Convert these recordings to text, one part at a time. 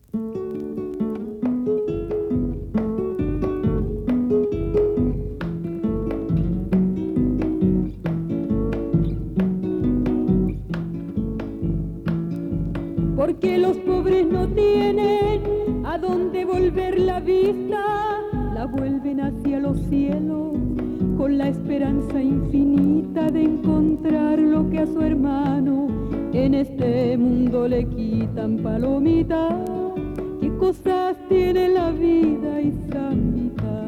Porque los pobres no tienen a dónde volver la vista, la vuelven hacia los cielos con la esperanza infinita de encontrar lo que a su hermano en este mundo le quitan. Palomita, qué cosas tiene la vida y Zambita.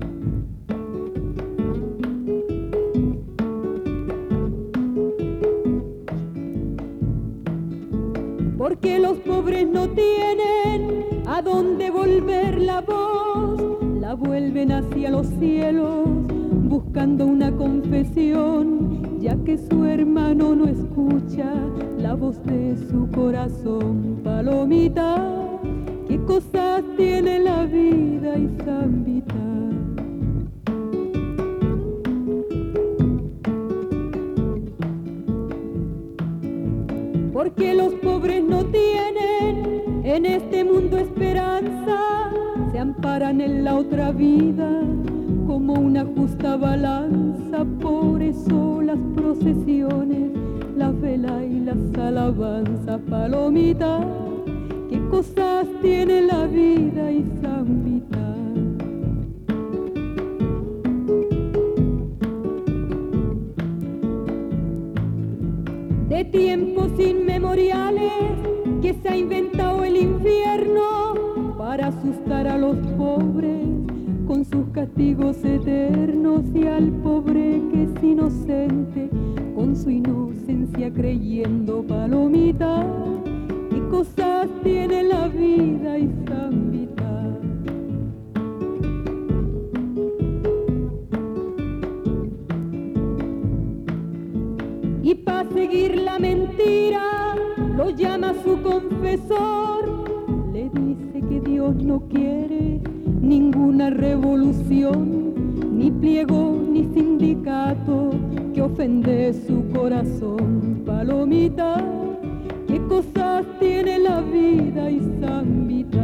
Porque los pobres no tienen a dónde volver la voz, la vuelven hacia los cielos buscando una confesión, ya que su hermano no escucha la voz de su corazón. Palomita, qué cosas tiene la vida y Zambita. Porque los pobres no tienen en este mundo esperanza, se amparan en la otra vida como una justa balanza. Por eso las procesiones, la vela y las alabanzas. Palomita, qué cosas tiene la vida y Zambita. De tiempos inmemoriales que se ha inventado el infierno para asustar a los pobres con sus castigos eternos, y al pobre que es inocente con su inocencia creyendo. Palomita, qué cosas tiene la vida y Zambita. Y para seguir la mentira lo llama su confesor, le dice que Dios no quiere ninguna revolución, ni pliego ni sindicato que ofende su corazón. Palomita, qué cosas tiene la vida y Zambita.